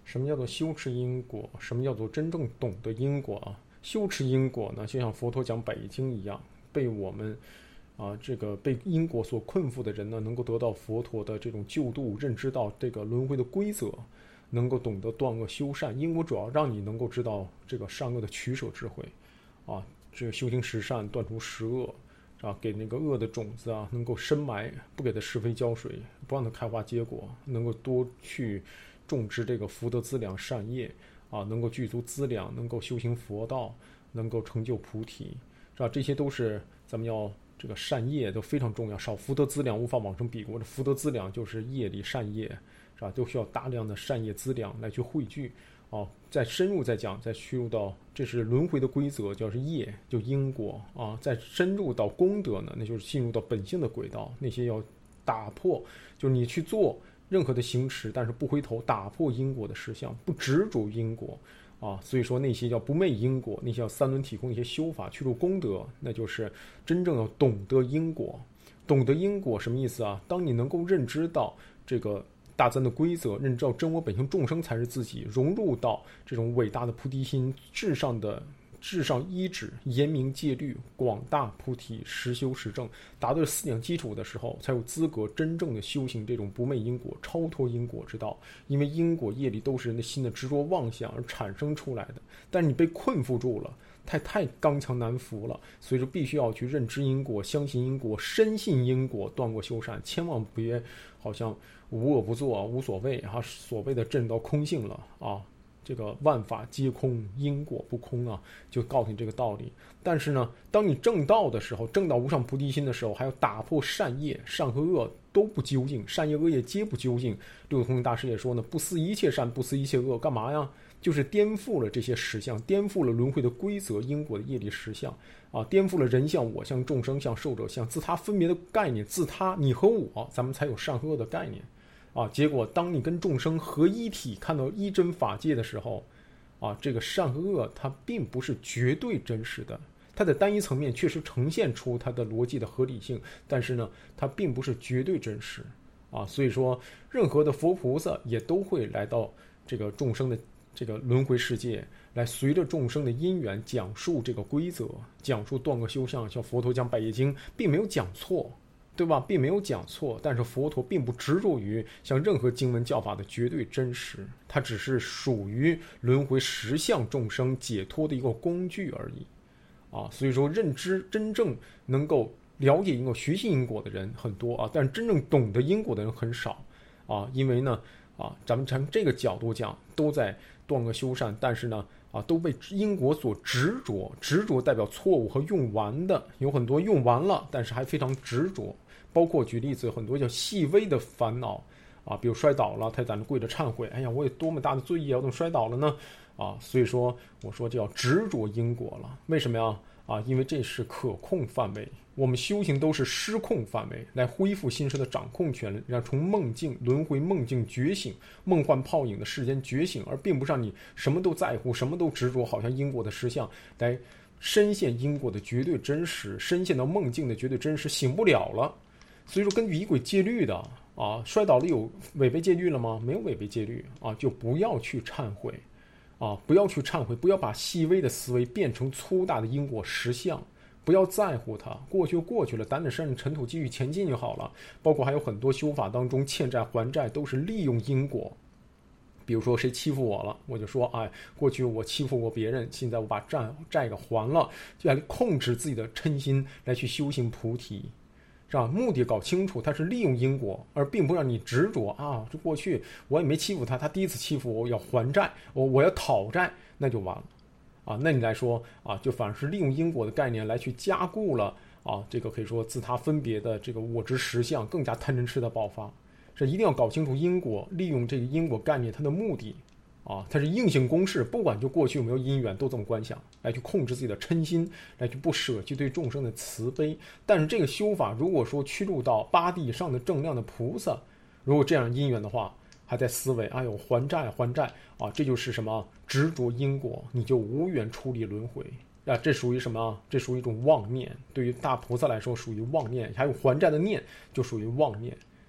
什么叫做修持因果？什么叫做真正懂得因果啊？修持因果呢，就像佛陀讲百业经一样，被我们这个被因果所困缚的人呢，能够得到佛陀的这种救度，认知到这个轮回的规则，能够懂得断恶修善。因果主要让你能够知道这个善恶的取舍智慧啊，这个修行十善，断除十恶给那个恶的种子能够深埋，不给它施肥浇水，不让它开花结果，能够多去种植这个福德资粮善业能够具足资粮，能够修行佛道，能够成就菩提，这些都是咱们要这个善业都非常重要。少福德资粮无法往生彼国，这福德资粮就是业力善业，是吧？都需要大量的善业资粮来去汇聚再深入再讲，再驱入到这是轮回的规则，就是业，就因果再深入到功德呢，那就是进入到本性的轨道，那些要打破，就是你去做任何的行持，但是不回头，打破因果的实相，不执着因果所以说那些叫不昧因果，那些叫三轮体空，一些修法去入功德，那就是真正要懂得因果。懂得因果什么意思啊？当你能够认知到这个大自然的规则，认知到真我本性，众生才是自己，融入到这种伟大的菩提心，至上依止，严明戒律，广大菩提，实修实证，达到思想基础的时候，才有资格真正的修行这种不昧因果、超脱因果之道。因为因果业力都是人的心的执着妄想而产生出来的，但是你被困缚住了，太刚强难服了，所以说必须要去认知因果，相信因果，深信因果，断过修善，千万别好像无恶不作，无所谓所谓的证到空性了这个万法皆空，因果不空就告诉你这个道理。但是呢，当你证道的时候，证到无上菩提心的时候，还要打破善业，善和恶都不究竟，善业恶业皆不究竟。六祖通大师也说呢，不思一切善，不思一切恶，干嘛呀？就是颠覆了这些实相，颠覆了轮回的规则，因果的业力实相颠覆了人相、我相、众生相、寿者相，自他分别的概念，自他你和我，咱们才有善和恶的概念结果当你跟众生合一体，看到一真法界的时候这个善和恶它并不是绝对真实的，它在单一层面确实呈现出它的逻辑的合理性，但是呢，它并不是绝对真实所以说任何的佛菩萨也都会来到这个众生的这个轮回世界，来随着众生的因缘讲述这个规则，讲述断恶修善。像佛陀讲百业经并没有讲错，对吧？并没有讲错，但是佛陀并不执着于像任何经文教法的绝对真实，它只是属于轮回实相众生解脱的一个工具而已所以说认知真正能够了解因果、学习因果的人很多但是真正懂得因果的人很少因为呢咱们从这个角度讲，都在断恶修善，但是呢都被因果所执着，执着代表错误和用完的，有很多用完了，但是还非常执着。包括举例子，很多叫细微的烦恼比如摔倒了，他在那跪着忏悔，哎呀，我有多么大的罪业，我怎么摔倒了呢？所以说我说就要执着因果了。为什么呀？因为这是可控范围，我们修行都是失控范围，来恢复心识的掌控权，让从梦境轮回梦境觉醒，梦幻泡影的世间觉醒，而并不让你什么都在乎，什么都执着，好像因果的实相，来深陷因果的绝对真实，深陷到梦境的绝对真实，醒不了了。所以说根据仪轨戒律的摔倒了有违背戒律了吗？没有违背戒律就不要去忏悔不要去忏悔，不要把细微的思维变成粗大的因果实相，不要在乎它，过去就过去了，胆胆山尘土继续前进就好了。包括还有很多修法当中，欠债还债都是利用因果。比如说谁欺负我了，我就说过去我欺负过别人，现在我把债给还了，就来控制自己的嗔心，来去修行菩提，是吧？目的搞清楚，它是利用因果，而并不让你执着这过去我也没欺负他，他第一次欺负我，我要还债，我要讨债，那就完了那你来说就反而是利用因果的概念来去加固了这个可以说自他分别的这个我执实相，更加贪嗔痴的爆发。这一定要搞清楚因果，利用这个因果概念它的目的它是硬性公式，不管就过去有没有因缘都这么观想，来去控制自己的嗔心，来去不舍弃对众生的慈悲。但是这个修法如果说驱入到八地以上的正量的菩萨，如果这样因缘的话，还在思维还债这就是什么执着因果，你就无缘出离轮回这属于什么？这属于一种妄念，对于大菩萨来说属于妄念，还有还债的念就属于妄念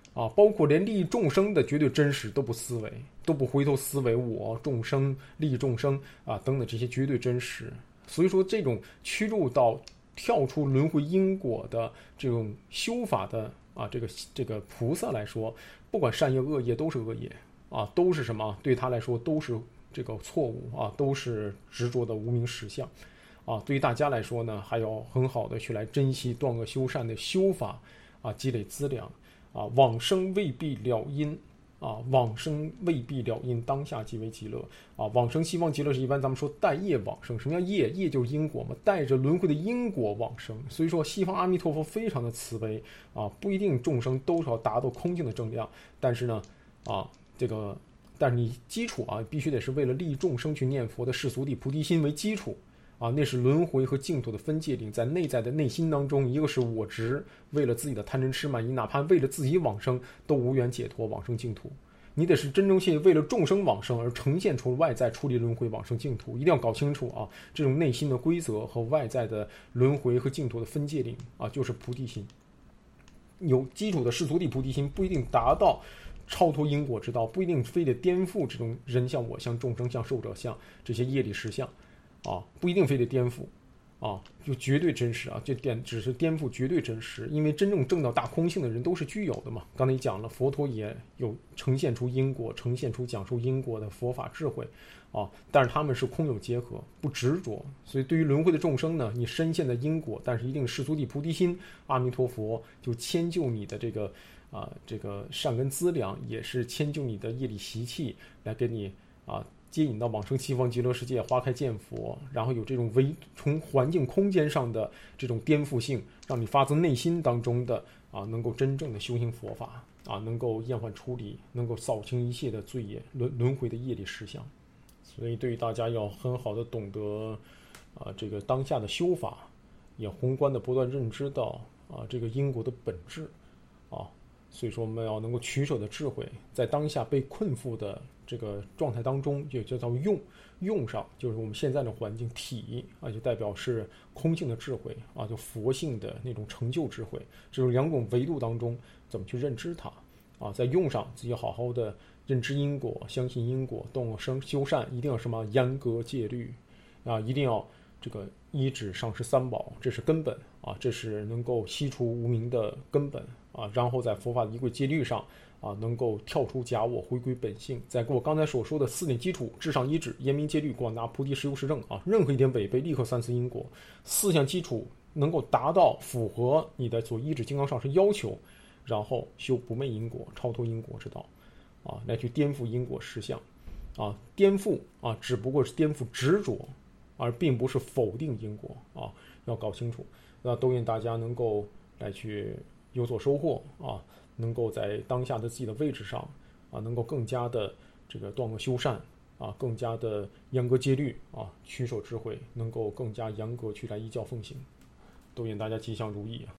啊，包括连利益众生的绝对真实都不思维，都不回头思维我众生利益众生啊等等这些绝对真实。所以说，这种驱入到跳出轮回因果的这种修法的啊，这个菩萨来说，不管善业恶业都是恶业啊，都是什么？对他来说都是这个错误啊，都是执着的无明实相啊。对于大家来说呢，还要很好的去来珍惜断恶修善的修法啊，积累资粮啊，往生未必了因。啊，往生未必了因，当下即为极乐啊！往生西方极乐是一般咱们说带业往生，什么叫业？业就是因果嘛，带着轮回的因果往生。所以说，西方阿弥陀佛非常的慈悲啊，不一定众生都是要达到空性的正量，但是呢，但是你基础啊，必须得是为了利益众生去念佛的世俗地菩提心为基础。啊，那是轮回和净土的分界点，在内在的内心当中，一个是我执，为了自己的贪嗔痴慢疑，哪怕为了自己往生，都无缘解脱往生净土。你得是真正性为了众生往生而呈现出外在出离轮回往生净土，一定要搞清楚啊，这种内心的规则和外在的轮回和净土的分界点啊，就是菩提心。有基础的世俗地菩提心不一定达到超脱因果之道，不一定非得颠覆这种人相、我相、众生相、寿者相这些业力实相。啊，不一定非得颠覆，啊，就绝对真实啊，只是颠覆绝对真实，因为真正证到大空性的人都是具有的嘛。刚才也讲了，佛陀也有呈现出因果、呈现出讲述因果的佛法智慧，啊，但是他们是空有结合，不执着。所以对于轮回的众生呢，你深陷在因果，但是一定世俗地菩提心，阿弥陀佛就迁就你的这个善根资粮，也是迁就你的业力习气，来给你啊。接引到往生西方极乐世界，花开见佛，然后有这种从环境空间上的这种颠覆性，让你发自内心当中的啊，能够真正的修行佛法啊，能够厌患出离，能够扫清一切的罪业轮回的业力实相。所以对于大家要很好的懂得啊，这个当下的修法，也宏观的不断认知到啊，这个因果的本质啊。所以说我们要能够取舍的智慧，在当下被困缚的这个状态当中，就叫用上，就是我们现在的环境体啊，就代表是空性的智慧啊，就佛性的那种成就智慧，这种两种维度当中怎么去认知它啊，在用上自己好好的认知因果，相信因果，动恶生修善，一定要什么严格戒律啊，一定要这个依止上师三宝，这是根本啊，这是能够悉除无明的根本啊，然后在佛法的仪轨戒律上啊，能够跳出假我，回归本性，在我刚才所说的4点基础，至上依止，严明戒律，广达菩提实修实证啊，任何一点违背，立刻三次因果，4项基础能够达到符合你的所依止金刚上师要求，然后修不昧因果，超脱因果之道啊，来去颠覆因果实相啊，颠覆啊，只不过是颠覆执着。而并不是否定因果啊，要搞清楚。那都愿大家能够来去有所收获啊，能够在当下的自己的位置上啊，能够更加的这个断恶修善啊，更加的严格戒律啊，取守智慧，能够更加严格去来依教奉行。都愿大家吉祥如意啊！